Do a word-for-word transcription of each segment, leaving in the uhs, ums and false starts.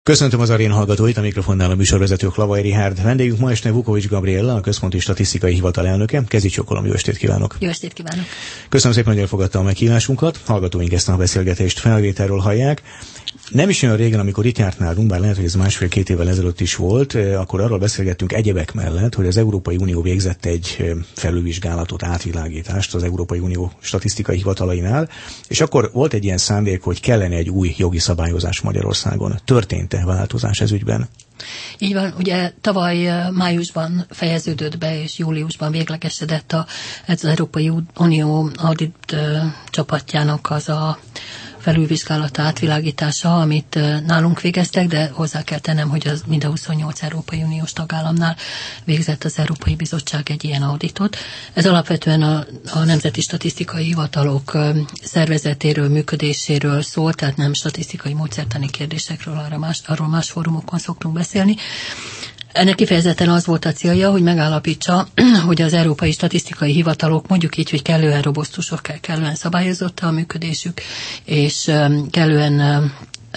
Köszöntöm az arén hallgatóit, a mikrofonnál a műsorvezető Hlavaj Richárd. Vendégünk ma este Vukovics Gabriella, a Központi Statisztikai Hivatal elnöke. Kezicsokolom, jó estét kívánok! Jó estét kívánok! Köszönöm szépen, hogy elfogadta a meghívásunkat. Hallgatóink ezt a beszélgetést felvételről hallják. Nem is olyan régen, amikor itt járt nálunk, bár lehet, hogy ez másfél-két évvel ezelőtt is volt, akkor arról beszélgettünk egyebek mellett, hogy az Európai Unió végzett egy felülvizsgálatot, átvilágítást az Európai Unió statisztikai hivatalainál, és akkor volt egy ilyen szándék, hogy kellene egy új jogi szabályozás Magyarországon. Történt-e változás ez ügyben? Így van, ugye tavaly májusban fejeződött be, és júliusban véglegesedett a, ez az Európai Unió audit csapatjának az a felülvizsgálata, átvilágítása, amit nálunk végeztek, de hozzá kell tennem, hogy az mind a huszonnyolc Európai Uniós tagállamnál végzett az Európai Bizottság egy ilyen auditot. Ez alapvetően a, a Nemzeti Statisztikai Hivatalok szervezetéről, működéséről szól, tehát nem statisztikai módszertani kérdésekről, arra más, arról más fórumokon szoktunk beszélni. Ennek kifejezetten az volt a célja, hogy megállapítsa, hogy az európai statisztikai hivatalok mondjuk így, hogy kellően robusztusok, kellően szabályozott a működésük, és kellően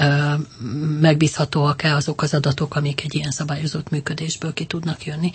megbízhatóak-e azok az adatok, amik egy ilyen szabályozott működésből ki tudnak jönni.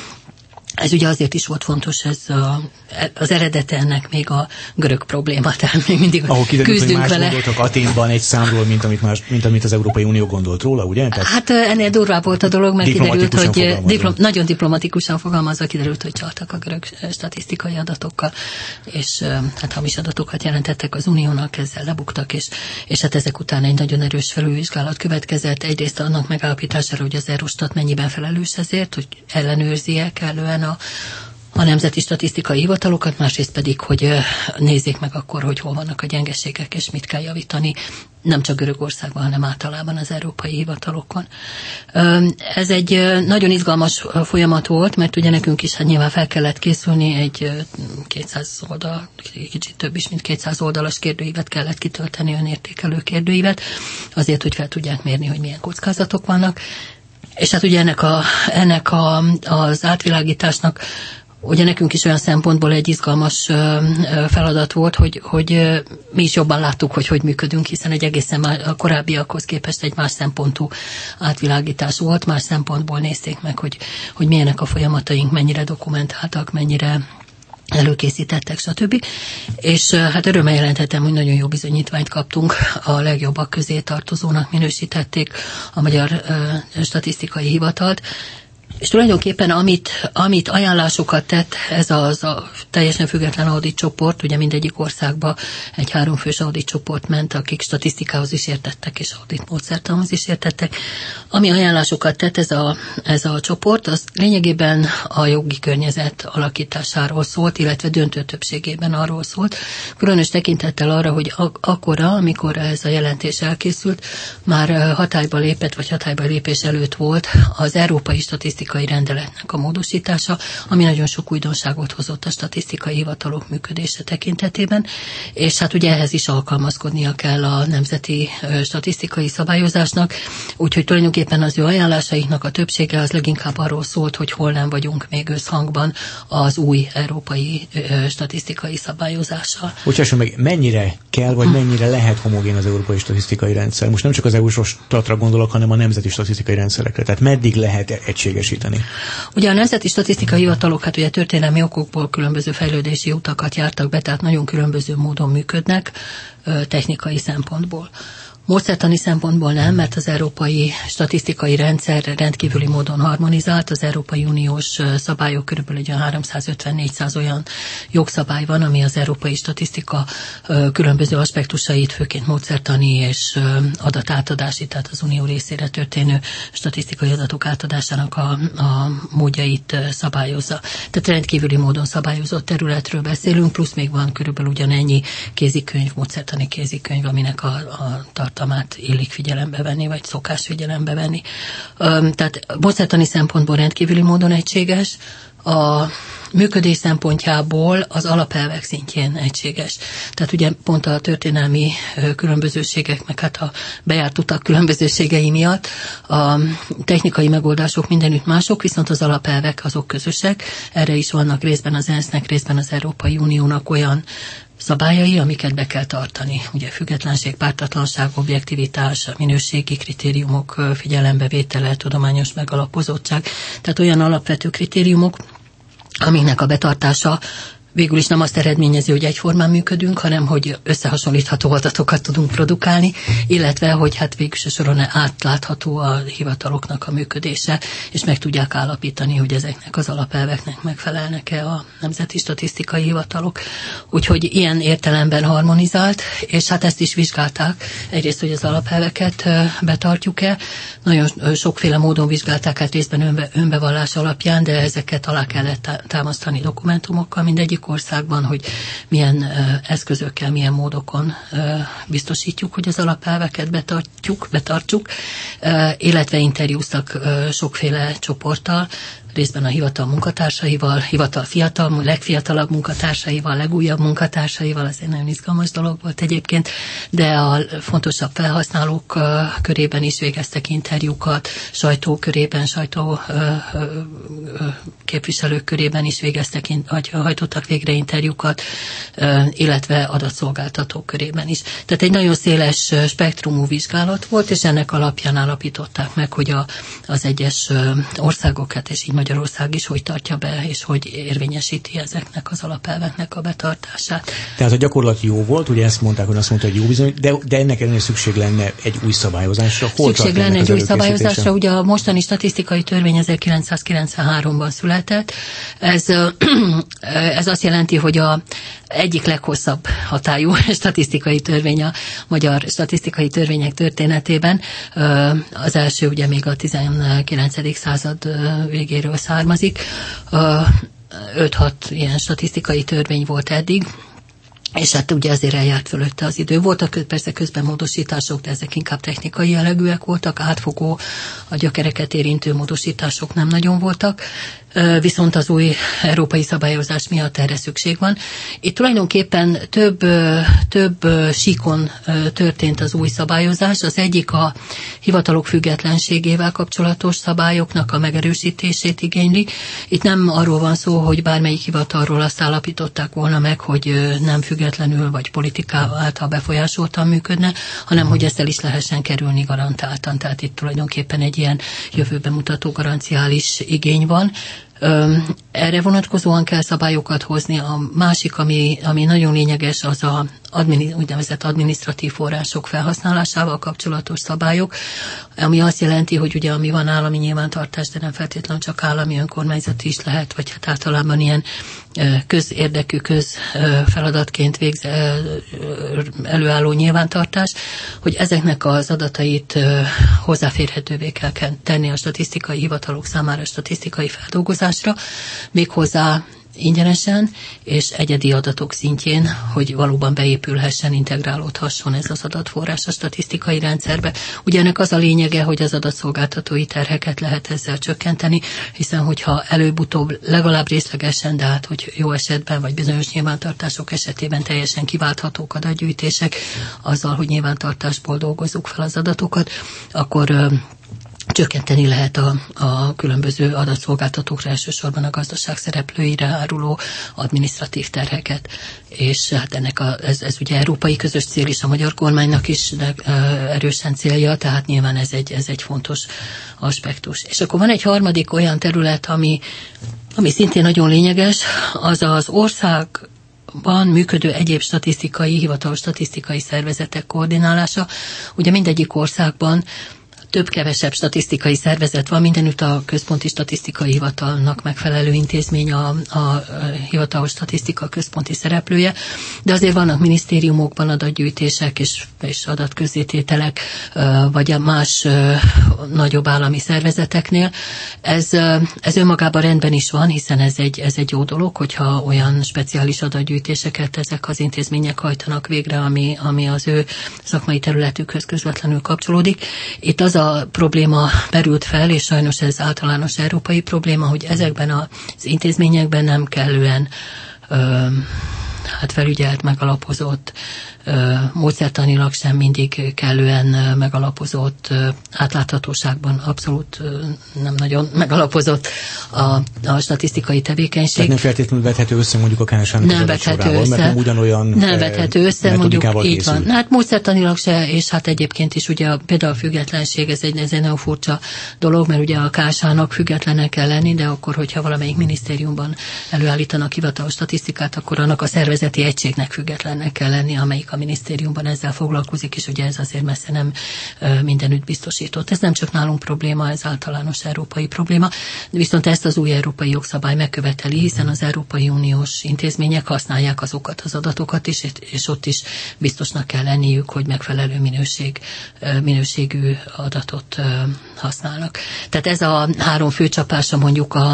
Ez ugye azért is volt fontos, ez a, az eredete ennek még a görög probléma, tehát még mindig ahol kiderült, küzdünk hogy más vele. gondoltak Aténban egy számról, mint amit, más, mint amit az Európai Unió gondolt róla, ugye? Tehát hát ennél durvább volt a dolog, mert kiderült, hogy diplom, nagyon diplomatikusan fogalmazva kiderült, hogy csaltak a görög statisztikai adatokkal, és hát hamis adatokat jelentettek az Uniónak, ezzel lebuktak, és, és hát ezek után egy nagyon erős felülvizsgálat következett. Egyrészt annak megállapítására, hogy az Eurostat mennyiben felelős ezért, hogy ellenőrzie kellően a, a nemzeti statisztikai hivatalokat, másrészt pedig, hogy nézzék meg akkor, hogy hol vannak a gyengeségek, és mit kell javítani, nem csak Görögországban, hanem általában az európai hivatalokon. Ez egy nagyon izgalmas folyamat volt, mert ugye nekünk is hát nyilván fel kellett készülni, egy kétszáz oldal, kicsit több is, mint kétszáz oldalas kérdőívet kellett kitölteni, önértékelő kérdőívet, azért, hogy fel tudják mérni, hogy milyen kockázatok vannak. És hát ugye ennek, a, ennek a, az átvilágításnak ugye nekünk is olyan szempontból egy izgalmas feladat volt, hogy, hogy mi is jobban láttuk, hogy hogy működünk, hiszen egy egészen már a korábbiakhoz képest egy más szempontú átvilágítás volt, más szempontból nézték meg, hogy, hogy milyenek a folyamataink, mennyire dokumentáltak, mennyire előkészítettek, stb. És hát örömmel jelenthetem, hogy nagyon jó bizonyítványt kaptunk, a legjobbak közé tartozónak minősítették a Magyar uh, Statisztikai Hivatalt, és tulajdonképpen amit, amit ajánlásokat tett ez az a teljesen független audit csoport, ugye mindegyik országba egy háromfős audit csoport ment, akik statisztikához is értettek, és audit módszertanhoz is értettek. Ami ajánlásokat tett ez a, ez a csoport, az lényegében a jogi környezet alakításáról szólt, illetve döntő többségében arról szólt. Különös tekintettel arra, hogy ak- akkora, amikor ez a jelentés elkészült, már hatályba lépett, vagy hatályba lépés előtt volt az Európai Statisztikai rendeletnek a módosítása, ami nagyon sok újdonságot hozott a statisztikai hivatalok működése tekintetében, és hát ugye ehhez is alkalmazkodnia kell a nemzeti statisztikai szabályozásnak, úgyhogy tulajdonképpen az ő ajánlásaiknak a többsége az leginkább arról szólt, hogy hol nem vagyunk még összhangban az új európai statisztikai szabályozással. Bocsássa meg, mennyire kell, vagy mennyire lehet homogén az európai statisztikai rendszer? Most nem csak az Eurostatra gondolok, hanem a nemzeti statisztikai rendszerekre. Tehát meddig lehet egységesíteni? Ugye a nemzeti statisztikai hivatalok hát ugye történelmi okokból különböző fejlődési utakat jártak be, tehát nagyon különböző módon működnek technikai szempontból. Módszertani szempontból nem, mert az európai statisztikai rendszer rendkívüli módon harmonizált, az Európai Uniós szabályok körülbelül egy háromszázötven-négyszáz olyan jogszabály van, ami az európai statisztika különböző aspektusait, főként módszertani és adatátadási, tehát az unió részére történő statisztikai adatok átadásának a, a módjait szabályozza. Tehát rendkívüli módon szabályozott területről beszélünk, plusz még van körülbelül ugyanennyi kézikönyv, módszertani kézikönyv, aminek a, a tartalmát illik figyelembe venni, vagy szokás figyelembe venni. Tehát módszertani szempontból rendkívüli módon egységes, a működés szempontjából az alapelvek szintjén egységes. Tehát ugye pont a történelmi különbözőségek, meg hát a bejárt utak különbözőségei miatt a technikai megoldások mindenütt mások, viszont az alapelvek azok közösek. Erre is vannak részben az ENSZ-nek, részben az Európai Uniónak olyan szabályai, amiket be kell tartani. Ugye függetlenség, pártatlanság, objektivitás, minőségi kritériumok figyelembevétele, tudományos megalapozottság, tehát olyan alapvető kritériumok, amiknek a betartása végül is nem azt eredményezi, hogy egyformán működünk, hanem hogy összehasonlítható adatokat tudunk produkálni, illetve hogy hát végül soron átlátható a hivataloknak a működése, és meg tudják állapítani, hogy ezeknek az alapelveknek megfelelnek-e a nemzeti statisztikai hivatalok. Úgyhogy ilyen értelemben harmonizált, és hát ezt is vizsgálták. Egyrészt, hogy az alapelveket betartjuk-e. Nagyon sokféle módon vizsgálták, hát részben önbe, önbevallás alapján, de ezeket alá kellett támasztani dokumentumokkal mindegyik országban, hogy milyen uh, eszközökkel, milyen módokon uh, biztosítjuk, hogy az alapelveket betartjuk, betartsuk, uh, illetve interjúztak uh, sokféle csoporttal, részben a hivatal munkatársaival, hivatal fiatal, legfiatalabb munkatársaival, legújabb munkatársaival, ez egy nagyon izgalmas dolog volt egyébként, de a fontosabb felhasználók uh, körében is végeztek interjúkat, sajtó körében, sajtó uh, uh, képviselők körében is végeztek, vagy hajtottak végre interjúkat, uh, illetve adatszolgáltatók körében is. Tehát egy nagyon széles spektrumú vizsgálat volt, és ennek alapján állapították meg, hogy a, az egyes uh, országokat, és így Magyarország is hogy tartja be, és hogy érvényesíti ezeknek az alapelveknek a betartását. Tehát a gyakorlat jó volt, ugye ezt mondták, hogy azt mondta, hogy jó bizony, de, de ennek ellenére szükség lenne egy új szabályozásra. Hol szükség lenne egy új szabályozásra, ugye a mostani statisztikai törvény ezerkilencszázkilencvenháromban született. Ez, ez azt jelenti, hogy a egyik leghosszabb hatályú statisztikai törvény a magyar statisztikai törvények történetében. Az első ugye még a tizenkilencedik század végéről származik. öt-hat ilyen statisztikai törvény volt eddig, és hát ugye azért eljárt fölötte az idő. Voltak persze közben módosítások, de ezek inkább technikai jellegűek voltak, átfogó, a gyökereket érintő módosítások nem nagyon voltak, viszont az új európai szabályozás miatt erre szükség van. Itt tulajdonképpen több, több síkon történt az új szabályozás. Az egyik a hivatalok függetlenségével kapcsolatos szabályoknak a megerősítését igényli. Itt nem arról van szó, hogy bármelyik hivatalról azt állapították volna meg, hogy nem függetlenül vagy politikával által befolyásoltan működne, hanem hogy ezt el is lehessen kerülni garantáltan. Tehát itt tulajdonképpen egy ilyen jövőbe mutató garanciális igény van. Erre vonatkozóan kell szabályokat hozni. A másik, ami, ami nagyon lényeges, az a admini, úgynevezett adminisztratív források felhasználásával kapcsolatos szabályok, ami azt jelenti, hogy ugye ami van állami nyilvántartás, de nem feltétlenül csak állami, önkormányzati is lehet, vagy hát általában ilyen közérdekű, közfeladatként végz, előálló nyilvántartás, hogy ezeknek az adatait hozzáférhetővé kell tenni a statisztikai hivatalok számára, statisztikai feldolgozásra, méghozzá ingyenesen és egyedi adatok szintjén, hogy valóban beépülhessen, integrálódhasson ez az adatforrás a statisztikai rendszerbe. Ugye ennek az a lényege, hogy az adatszolgáltatói terheket lehet ezzel csökkenteni, hiszen hogyha előbb-utóbb legalább részlegesen, de hát hogy jó esetben, vagy bizonyos nyilvántartások esetében teljesen kiválthatók adatgyűjtések, azzal, hogy nyilvántartásból dolgozzuk fel az adatokat, akkor csökkenteni lehet a, a különböző adatszolgáltatókra, elsősorban a gazdaság szereplőire áruló adminisztratív terheket. És hát ennek a, ez, ez ugye európai közös cél is, a magyar kormánynak is de, e, erősen célja, tehát nyilván ez egy, ez egy fontos aspektus. És akkor van egy harmadik olyan terület, ami, ami szintén nagyon lényeges, az az ország van működő egyéb statisztikai, hivatalos statisztikai szervezetek koordinálása. Ugye mindegyik országban több-kevesebb statisztikai szervezet van, mindenütt a központi statisztikai hivatalnak megfelelő intézmény a, a hivatalos statisztika központi szereplője, de azért vannak minisztériumokban adatgyűjtések és, és adatközzétételek, vagy a más nagyobb állami szervezeteknél. Ez, ez önmagában rendben is van, hiszen ez egy, ez egy jó dolog, hogyha olyan speciális adatgyűjtéseket ezek az intézmények hajtanak végre, ami, ami az ő szakmai területükhöz közvetlenül kapcsolódik. Itt az a probléma merült fel, és sajnos ez általános európai probléma, hogy ezekben az intézményekben nem kellően ö, hát felügyelt, megalapozott módszertanilag sem mindig kellően megalapozott, átláthatóságban abszolút nem nagyon megalapozott a, a statisztikai tevékenység. Tehát nem feltétlenül vethető össze mondjuk a ká es há-nak nem vethető össze, mert nem ugyanolyan nem vethető össze, mondjuk így készül. van. Hát módszertanilag se, és hát egyébként is ugye például a függetlenség, ez egy, ez egy nagyon furcsa dolog, mert ugye a ká es há-nak függetlenek kell lenni, de akkor, hogyha valamelyik minisztériumban előállítanak hivatalos statisztikát, akkor annak a szervezeti egységnek függetlennek kell lenni, amelyik a minisztériumban ezzel foglalkozik, és ugye ez azért messze nem mindenütt biztosított. Ez nem csak nálunk probléma, ez általános európai probléma, de viszont ezt az új európai jogszabály megköveteli, hiszen az Európai Uniós intézmények használják azokat az adatokat is, és ott is biztosnak kell lenniük, hogy megfelelő minőség, minőségű adatot használnak. Tehát ez a három főcsapása mondjuk a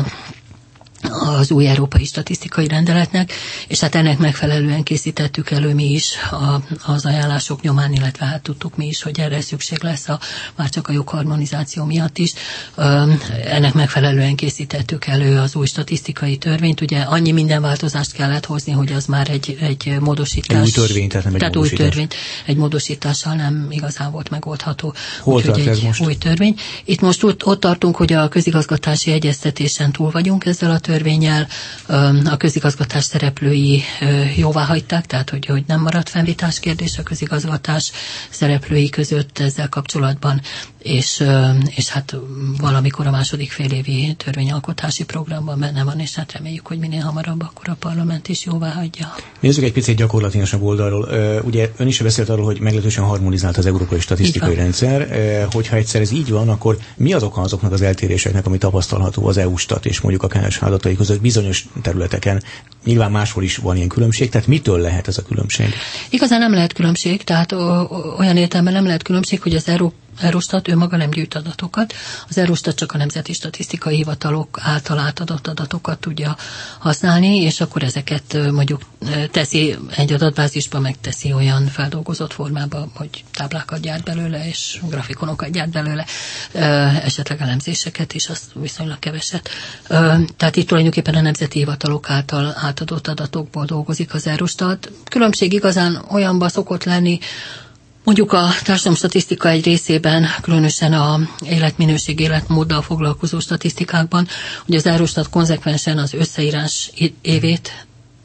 az új európai statisztikai rendeletnek, és hát ennek megfelelően készítettük elő mi is a, az ajánlások nyomán, illetve hát tudtuk mi is, hogy erre szükség lesz a, már csak a jogharmonizáció miatt is. Ennek megfelelően készítettük elő az új statisztikai törvényt. Ugye annyi minden változást kellett hozni, hogy az már egy, egy módosítás. Egy új törvény, tehát nem egy tehát módosítás. Új törvény, egy módosítással nem igazán volt megoldható. Hol tart ez most? Új törvény. Itt most ott, ott tartunk, hogy a közigazgatási egyeztetésen túl vagyunk ezzel a törvénnyel, a közigazgatás szereplői jóvá hagyták, tehát hogy, hogy nem maradt fennvitás kérdés a közigazgatás szereplői között ezzel kapcsolatban, és, és hát valamikor a második félévi törvényalkotási programban benne van, és hát reméljük, hogy minél hamarabb akkor a parlament is jóvá hagyja. Nézzük egy picit gyakorlatilasabb oldalról. Ugye ön is beszélt arról, hogy meglehetősen harmonizált az európai statisztikai rendszer. Hogyha egyszer ez így van, akkor mi az oka azoknak az eltéréseknek, ami tapasztalható az é u-stat és mondjuk a ká es há adatai között bizonyos területeken? Nyilván máshol is van ilyen különbség, tehát mitől lehet ez a különbség? Igazán nem lehet különbség, tehát olyan értelemben nem lehet különbség, hogy az Euró Eurostat önmaga nem gyűjt adatokat. Az Eurostat csak a nemzeti statisztikai hivatalok által átadott adatokat tudja használni, és akkor ezeket mondjuk teszi egy adatbázisba, meg teszi olyan feldolgozott formába, hogy táblákat gyárt belőle, és grafikonokat gyárt belőle, esetleg elemzéseket is, az viszonylag keveset. Tehát itt tulajdonképpen a nemzeti hivatalok által átadott adatokból dolgozik az Eurostat. Különbség igazán olyanban szokott lenni, mondjuk a társadalomstatisztika egy részében, különösen a életminőség, életmóddal foglalkozó statisztikákban, hogy az Eurostat konzekvensen az összeírás évét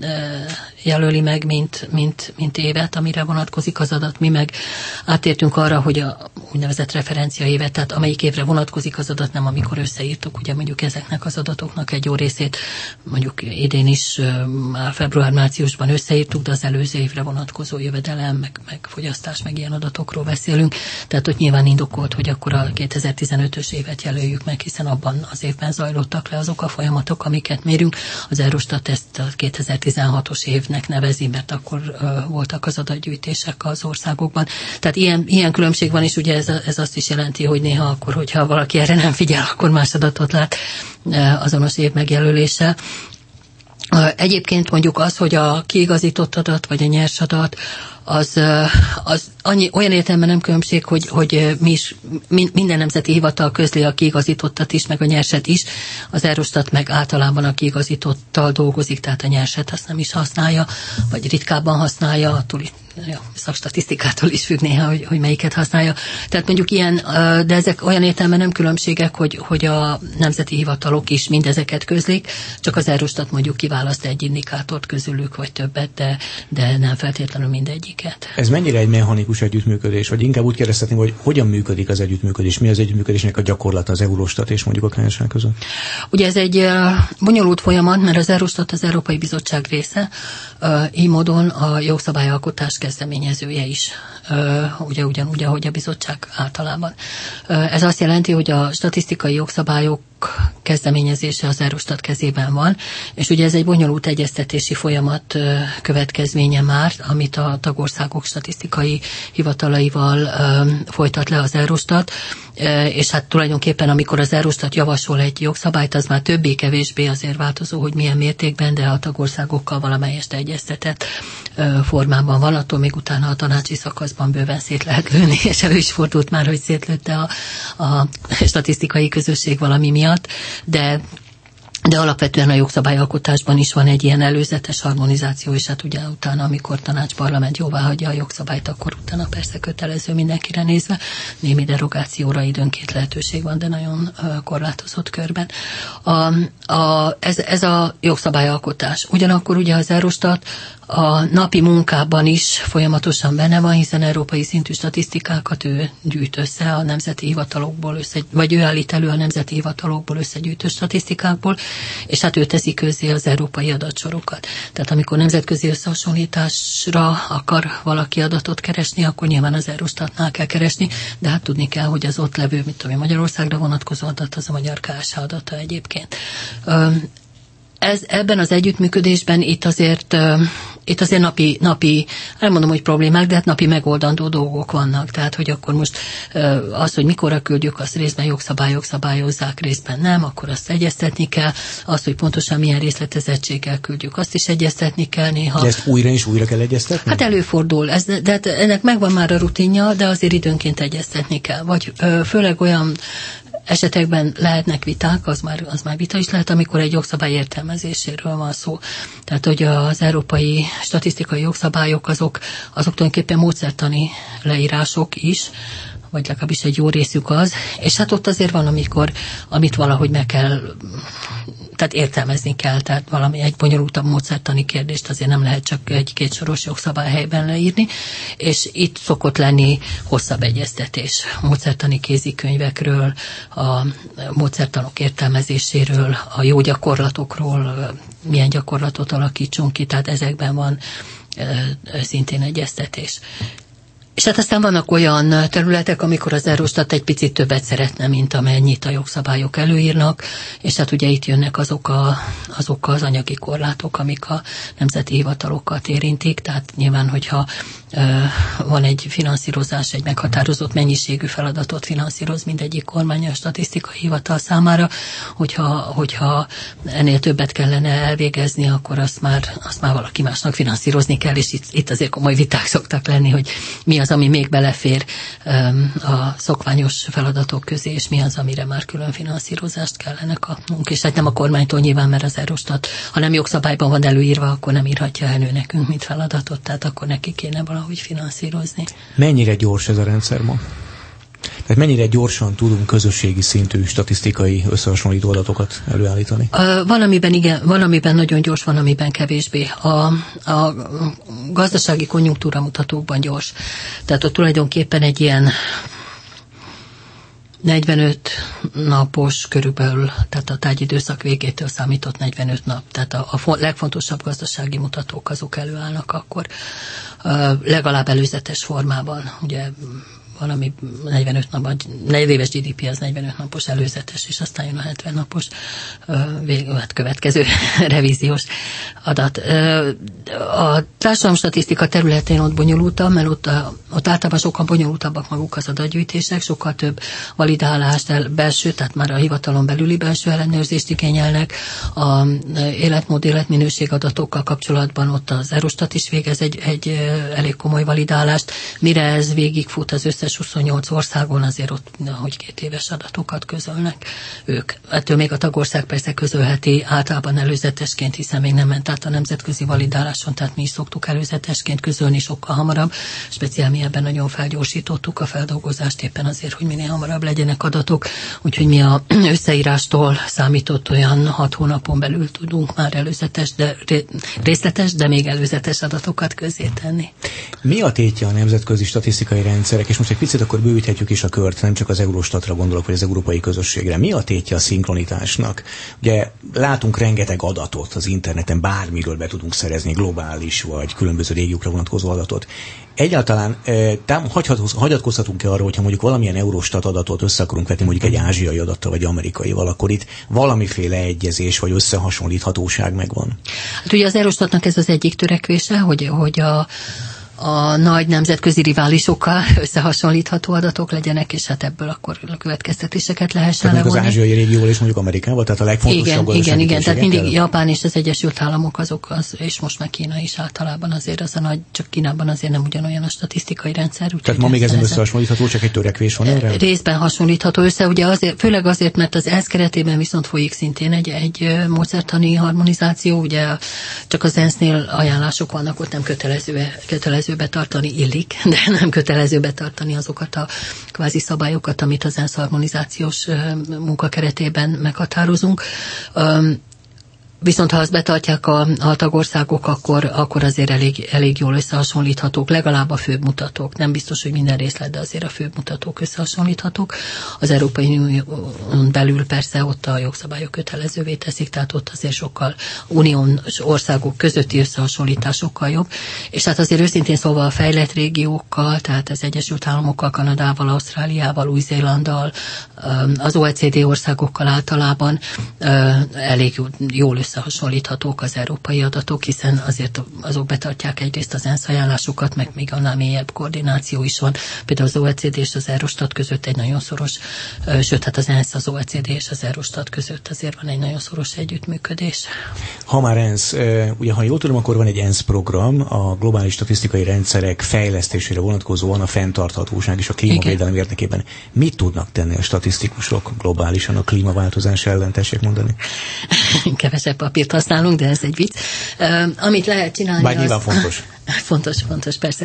jelöli meg, mint, mint, mint évet, amire vonatkozik az adat. Mi meg átértünk arra, hogy a úgynevezett referencia évet, tehát amelyik évre vonatkozik az adat, nem amikor összeírtuk, ugye mondjuk ezeknek az adatoknak egy jó részét, mondjuk idén is február-márciusban összeírtuk, de az előző évre vonatkozó jövedelem, meg, meg fogyasztás, meg ilyen adatokról beszélünk. Tehát ott nyilván indokolt, hogy akkor a kétezer-tizenötös évet jelöljük meg, hiszen abban az évben zajlottak le azok a folyamatok, amiket mérünk. Az Eurostat ezt a kétezer-tizenhatos évnek nevezi, mert akkor uh, voltak az adatgyűjtések az országokban. Tehát ilyen, ilyen különbség van, és ugye ez, ez azt is jelenti, hogy néha akkor, hogyha valaki erre nem figyel, akkor más adatot lát uh, azonos év megjelölése. Uh, egyébként mondjuk az, hogy a kiigazított adat, vagy a nyers adat, az, az annyi, olyan értelemben nem különbség, hogy, hogy mi is, minden nemzeti hivatal közli a kiigazítottat is, meg a nyerset is. Az Eurostat meg általában a kiigazítottal dolgozik, tehát a nyerset azt nem is használja, vagy ritkábban használja, attól is, ja, szakstatisztikától is függ néha, hogy, hogy melyiket használja. Tehát mondjuk ilyen, de ezek olyan értelemben nem különbségek, hogy, hogy a nemzeti hivatalok is mindezeket közlik, csak az Eurostat mondjuk kiválaszt egy indikátort közülük, vagy többet, de, de nem feltétlenül mindegyik. Ez mennyire egy mechanikus együttműködés, vagy inkább úgy kérdezhetném, hogy hogyan működik az együttműködés, mi az együttműködésnek a gyakorlata az Eurostat és mondjuk a ká es há között? Ugye ez egy bonyolult folyamat, mert az Eurostat az Európai Bizottság része, így módon a jogszabályalkotás kezdeményezője is, ugye ugyanúgy, ahogy a bizottság általában. Ez azt jelenti, hogy a statisztikai jogszabályok kezdeményezése az Eurostat kezében van, és ugye ez egy bonyolult egyeztetési folyamat következménye már, amit a tagországok statisztikai hivatalaival folytat le az Eurostat, és hát tulajdonképpen amikor az Eurostat javasol egy jogszabályt, az már többé-kevésbé azért változó, hogy milyen mértékben, de a tagországokkal valamelyest egyeztetett formában van, attól még utána a tanácsi szakaszban bőven szét lehet lőni, és elő is fordult már, hogy szétlőtte a, a statisztikai közösség valami miatt, de de alapvetően a jogszabályalkotásban is van egy ilyen előzetes harmonizáció, és hát ugye utána, amikor tanács, parlament jóvá hagyja a jogszabályt, akkor utána persze kötelező mindenkire nézve. Némi derogációra időnként lehetőség van, de nagyon korlátozott körben. A, a, ez, ez a jogszabályalkotás. Ugyanakkor ugye az Eurostat a napi munkában is folyamatosan benne van, hiszen európai szintű statisztikákat ő gyűjt össze a nemzeti hivatalokból, össze, vagy ő állít elő a nemzeti hivatalokból összegyűjtött statisztikákból, és hát ő teszi közzé az európai adatsorokat. Tehát amikor nemzetközi összehasonlításra akar valaki adatot keresni, akkor nyilván az Eurostatnál kell keresni, de hát tudni kell, hogy az ott levő, mit tudom, Magyarországra vonatkozó adat, az a magyar ká es há adata egyébként. Ez, ebben az együttműködésben itt azért, uh, itt azért napi, napi, nem mondom, hogy problémák, de hát napi megoldandó dolgok vannak. Tehát, hogy akkor most uh, az, hogy mikorra küldjük, azt részben jogszabályok szabályozzák, részben nem, akkor azt egyeztetni kell. Az, hogy pontosan milyen részletezettséggel küldjük, azt is egyeztetni kell néha. De ezt újra és újra kell egyeztetni? Hát előfordul. Ez, de hát ennek megvan már a rutinja, de azért időnként egyeztetni kell. Vagy uh, főleg olyan esetekben lehetnek viták, az már, az már vita is lehet, amikor egy jogszabály értelmezéséről van szó. Tehát, hogy az európai statisztikai jogszabályok azok, azok tulajdonképpen módszertani leírások is, vagy legalábbis egy jó részük az, és hát ott azért van, amikor, amit valahogy meg kell, tehát értelmezni kell, tehát valami egy bonyolultabb módszertani kérdést azért nem lehet csak egy kétsoros jogszabályhelyben leírni, és itt szokott lenni hosszabb egyeztetés módszertani kézikönyvekről, a módszertanok értelmezéséről, a jó gyakorlatokról, milyen gyakorlatot alakítsunk ki, tehát ezekben van szintén egyeztetés. És hát aztán vannak olyan területek, amikor az Eurostat egy picit többet szeretne, mint amennyit a jogszabályok előírnak, és hát ugye itt jönnek azok, a, azok az anyagi korlátok, amik a nemzeti hivatalokat érintik, tehát nyilván, hogyha ö, van egy finanszírozás, egy meghatározott mennyiségű feladatot finanszíroz mindegyik kormány a statisztikai hivatal számára, hogyha, hogyha ennél többet kellene elvégezni, akkor azt már, azt már valaki másnak finanszírozni kell, és itt, itt azért komoly viták szoktak lenni, hogy mi az, ami még belefér um, a szokványos feladatok közé, és mi az, amire már külön finanszírozást kellene kapnunk. És hát nem a kormánytól nyilván, mert az Eurostat, ha nem jogszabályban van előírva, akkor nem írhatja elő nekünk, mint feladatot, tehát akkor neki kéne valahogy finanszírozni. Mennyire gyors ez a rendszer ma? Tehát mennyire gyorsan tudunk közösségi szintű statisztikai összehasonlító adatokat előállítani? Van, amiben igen, van, amiben nagyon gyors, van, amiben kevésbé. A, a gazdasági konjunktúra mutatókban gyors. Tehát ott tulajdonképpen egy ilyen negyvenöt napos körülbelül, tehát a tárgyidőszak végétől számított negyvenöt nap. Tehát a, a legfontosabb gazdasági mutatók azok előállnak akkor legalább előzetes formában, ugye valami negyvenöt nap, negyed éves gé dé pé az negyvenöt napos előzetes, és aztán jön a hetven napos vég, hát következő revíziós adat. A társadalomstatisztika területén ott bonyolultabb, mert ott, ott általában sokkal bonyolultabbak maguk az adatgyűjtések, sokkal több validálást, belső, tehát már a hivatalon belüli belső ellenőrzést igényelnek. A életmód, életminőség adatokkal kapcsolatban ott az Eurostat is végez egy, egy elég komoly validálást. Mire ez végigfut az összes huszonnyolc országon, azért ott, hogy két éves adatokat közölnek ők. Ettől még a tagország persze közölheti általában előzetesként, hiszen még nem ment át a nemzetközi validáláson, tehát mi is szoktuk előzetesként közölni sokkal hamarabb. Speciál mi ebben nagyon felgyorsítottuk a feldolgozást éppen azért, hogy minél hamarabb legyenek adatok, úgyhogy mi a összeírástól számított olyan hat hónapon belül tudunk már előzetes, de részletes, de még előzetes adatokat közzétenni. Mi a tétje a nemzetközi statisztikai rendszerek, és most egy picit akkor bővíthetjük is a kört, nem csak az Eurostatra gondolok, vagy az európai közösségre. Mi a tétje a szinkronitásnak? Ugye látunk rengeteg adatot az interneten, bármiről be tudunk szerezni, globális vagy különböző régiókra vonatkozó adatot. Egyáltalán e, tám, hagyatkozhatunk-e arra, hogyha mondjuk valamilyen Eurostat adatot össze akarunk vetni mondjuk egy ázsiai adattal, vagy amerikaival, akkor itt valamiféle egyezés vagy összehasonlíthatóság megvan? Hát ugye az Eurostatnak ez az egyik törekvése, hogy, hogy a a nagy nemzetközi riválisokkal összehasonlítható adatok legyenek, és hát ebből akkor a következtetéseket lehessen levonni. Az ázsiai régióval és mondjuk Amerikával, tehát a legfontosabb Igen, igen, igen, tehát mindig Japán és az Egyesült Államok azok, az, és most meg Kína is általában azért az a nagy, csak Kínában azért nem ugyanolyan a statisztikai rendszer. Tehát ma még ez nem összehasonlítható, csak egy törekvés van erre? Részben hasonlítható össze, ugye azért, főleg azért, mert az ENSZ keretében viszont folyik szintén egy, egy módszertani harmonizáció, ugye csak az ENSZ-nél ajánlások vannak, ott nem kötelező, kötelező betartani, illik, de nem kötelező betartani azokat a kvázi szabályokat, amit az ENSZ harmonizációs munka keretében meghatározunk. Viszont ha azt betartják a, a tagországok, akkor, akkor azért elég, elég jól összehasonlíthatók, legalább a főbb mutatók. Nem biztos, hogy minden részlet, de azért a főbb mutatók összehasonlíthatók. Az Európai Unión belül persze ott a jogszabályok kötelezővé teszik, tehát ott azért sokkal uniós országok közötti összehasonlításokkal jobb. És hát azért őszintén szólva a fejlett régiókkal, tehát az Egyesült Államokkal, Kanadával, Ausztráliával, Új-Zélanddal, az o e cé dé országokkal általában elég jól összehasonlíthatók az európai adatok, hiszen azért azok betartják egyrészt az ENSZ ajánlásokat, meg még annál mélyebb koordináció is van. Például az o e cé dé és az Eurostat között egy nagyon szoros, sőt, hát az ENSZ, az o e cé dé és az Eurostat között azért van egy nagyon szoros együttműködés. Ha már ENSZ, ugye ha jól tudom, akkor van egy ENSZ program a globális statisztikai rendszerek fejlesztésére vonatkozóan a fenntarthatóság és a klímavédelem érdekében. Mit tudnak tenni a statisztikusok globálisan a klímaváltozás ellen, tessék mondani? Kevesebb papírt használunk, de ez egy vicc. Uh, amit lehet csinálni... Bár nyilván az... fontos. Fontos, fontos, persze.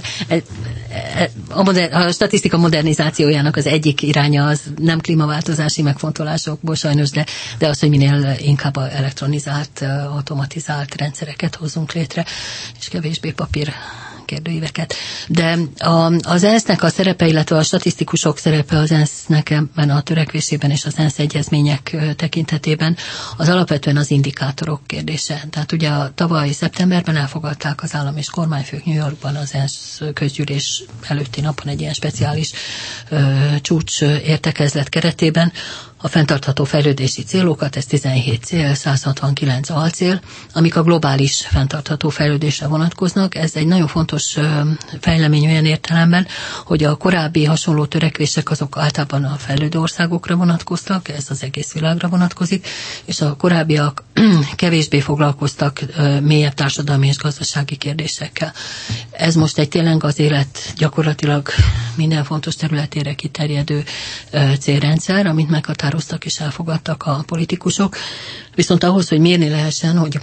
A, moder, a statisztika modernizációjának az egyik iránya az nem klímaváltozási megfontolásokból sajnos, de, de az, hogy minél inkább elektronizált, automatizált rendszereket hozzunk létre, és kevésbé papír kérdőíveket. De a, az ENSZ-nek a szerepe, illetve a statisztikusok szerepe az ENSZ-nek ebben a törekvésében és az ENSZ egyezmények tekintetében az alapvetően az indikátorok kérdése. Tehát ugye a tavaly szeptemberben elfogadták az állam és kormányfők New Yorkban az ENSZ közgyűlés előtti napon egy ilyen speciális ö, csúcs értekezlet keretében a fenntartható fejlődési célokat, ez tizenhét cél, száz hatvankilenc alcél, amik a globális fenntartható fejlődésre vonatkoznak. Ez egy nagyon fontos fejlemény olyan értelemben, hogy a korábbi hasonló törekvések azok általában a fejlődő országokra vonatkoztak, ez az egész világra vonatkozik, és a korábbiak kevésbé foglalkoztak mélyebb társadalmi és gazdasági kérdésekkel. Ez most egy tényleg az élet gyakorlatilag minden fontos területére kiterjedő célrendszer, amit meghatároztak és elfogadtak a politikusok. Viszont ahhoz, hogy mérni lehessen, hogy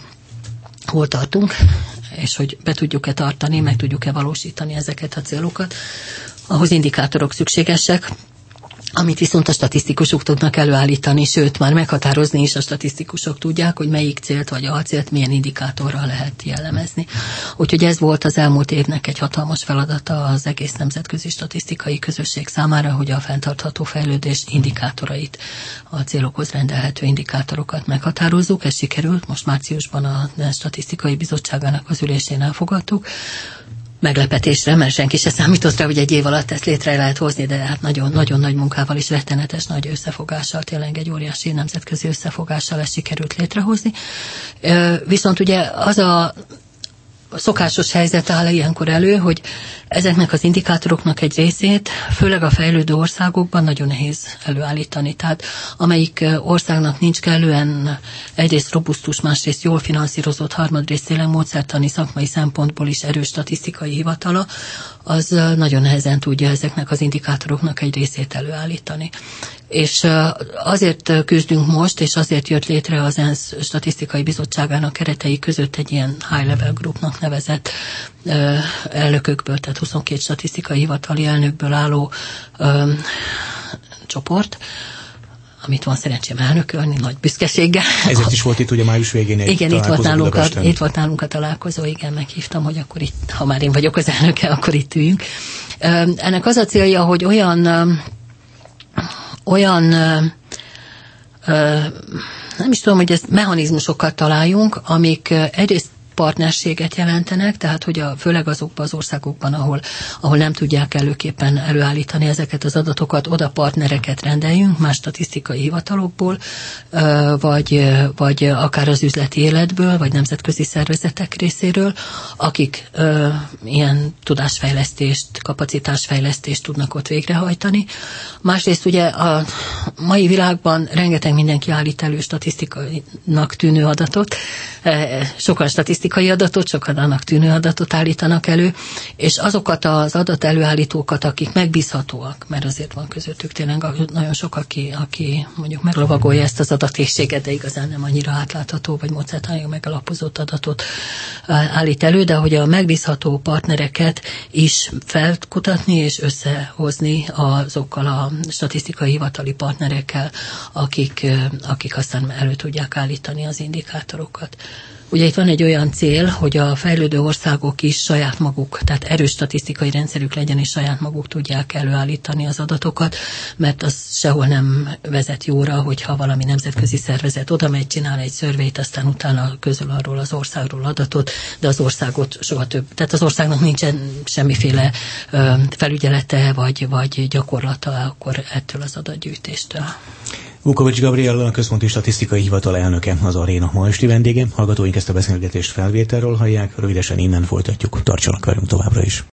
hol tartunk, és hogy be tudjuk-e tartani, meg tudjuk-e valósítani ezeket a célokat, ahhoz indikátorok szükségesek, amit viszont a statisztikusok tudnak előállítani, sőt, már meghatározni is a statisztikusok tudják, hogy melyik célt vagy alcélt milyen indikátorral lehet jellemezni. Úgyhogy ez volt az elmúlt évnek egy hatalmas feladata az egész nemzetközi statisztikai közösség számára, hogy a fenntartható fejlődés indikátorait, a célokhoz rendelhető indikátorokat meghatározzuk. Ez sikerült, most márciusban a Statisztikai Bizottságának az ülésén elfogadtuk. Meglepetésre, mert senki se számított rá, hogy egy év alatt ezt létre lehet hozni, de hát nagyon-nagyon nagy munkával és rettenetes nagy összefogással, tényleg egy óriási nemzetközi összefogással ezt sikerült létrehozni. Viszont ugye az a szokásos helyzet áll ilyenkor elő, hogy ezeknek az indikátoroknak egy részét, főleg a fejlődő országokban nagyon nehéz előállítani. Tehát amelyik országnak nincs kellően egyrészt robusztus, másrészt jól finanszírozott, harmadrészt tényleg módszertani szakmai szempontból is erős statisztikai hivatala, az nagyon nehezen tudja ezeknek az indikátoroknak egy részét előállítani. És azért küzdünk most, és azért jött létre az ENSZ Statisztikai Bizottságának keretei között egy ilyen high-level groupnak nevezett elnökökből, tehát huszonkét statisztikai hivatali elnökből álló ö, csoport, amit van szerencsém elnökölni, nagy büszkeséggel. Ezért is volt itt ugye május végén egy igen, itt volt, nálunk a, itt volt nálunk a találkozó, igen, meghívtam, hogy akkor itt, ha már én vagyok az elnöke, akkor itt üljünk. Ennek az a célja, hogy olyan olyan nem is tudom, hogy ezt mechanizmusokat találjunk, amik egyrészt partnerséget jelentenek, tehát hogy a, főleg azokban az országokban, ahol, ahol nem tudják előképpen előállítani ezeket az adatokat, oda partnereket rendeljünk, más statisztikai hivatalokból, vagy, vagy akár az üzleti életből, vagy nemzetközi szervezetek részéről, akik ilyen tudásfejlesztést, kapacitásfejlesztést tudnak ott végrehajtani. Másrészt ugye a mai világban rengeteg mindenki állít elő statisztikainak tűnő adatot, sokan statisztikai adatot, sokan annak tűnő adatot állítanak elő, és azokat az adat előállítókat, akik megbízhatóak, mert azért van közöttük tényleg nagyon sok, aki, aki mondjuk meglovagolja ezt az adatésséget, de igazán nem annyira átlátható, vagy módszertanilag megalapozott adatot állít elő, de hogy a megbízható partnereket is felkutatni és összehozni azokkal a statisztikai hivatali partnerekkel, akik, akik aztán elő tudják állítani az indikátorokat. Ugye itt van egy olyan cél, hogy a fejlődő országok is saját maguk, tehát erős statisztikai rendszerük legyen, és saját maguk tudják előállítani az adatokat, mert az sehol nem vezet jóra, hogyha valami nemzetközi szervezet oda megy, csinál egy szörvét, aztán utána közöl arról az országról adatot, de az országot soha több. Tehát az országnak nincsen semmiféle ö, felügyelete, vagy, vagy gyakorlata akkor ettől az adatgyűjtéstől. Vukovics Gabriella, a Központi Statisztikai Hivatal elnöke, az Aréna ma esti vendége. Hallgatóink ezt a beszélgetést felvételről hallják, rövidesen innen folytatjuk. Tartsanak velünk továbbra is.